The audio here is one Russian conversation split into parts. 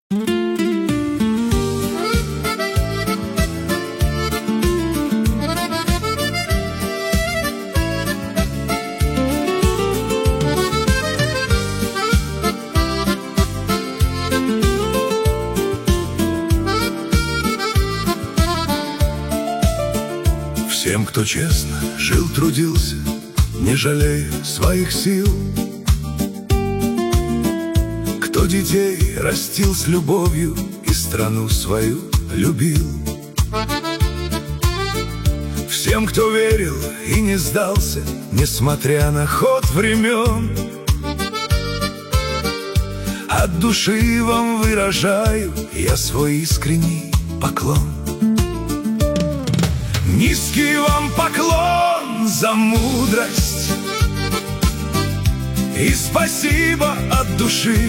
Всем, кто честно жил, трудился, не жалея своих сил, кто детей растил с любовью и страну свою любил. Всем, кто верил и не сдался, несмотря на ход времен, от души вам выражаю я свой искренний поклон. Низкий вам поклон за мудрость и спасибо от души.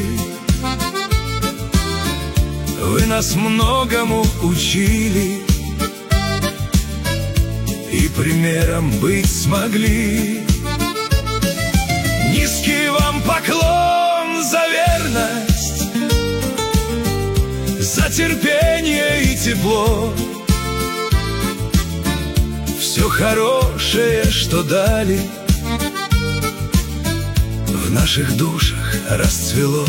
Вы нас многому учили и примером быть смогли. Низкий вам поклон за верность, за терпение и тепло. Все хорошее, что дали, в наших душах расцвело.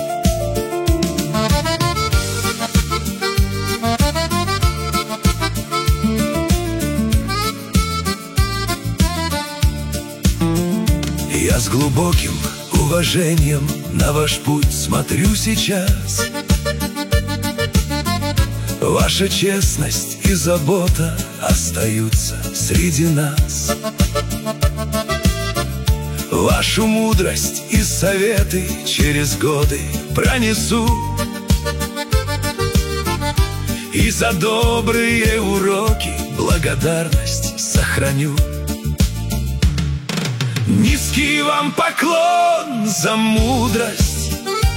Я с глубоким уважением на ваш путь смотрю сейчас. Ваша честность и забота остаются среди нас. Вашу мудрость и советы через годы пронесу, и за добрые уроки благодарность сохраню. Низкий вам поклон за мудрость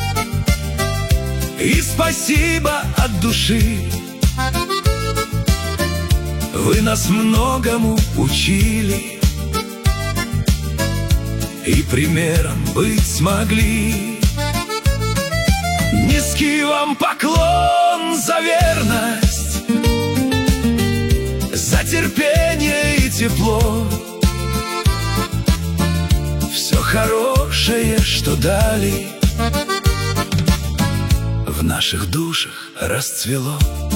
и спасибо от души. Вы нас многому учили и примером быть смогли. Низкий вам поклон за верность, за терпение и тепло. Все хорошее, что дали, в наших душах расцвело.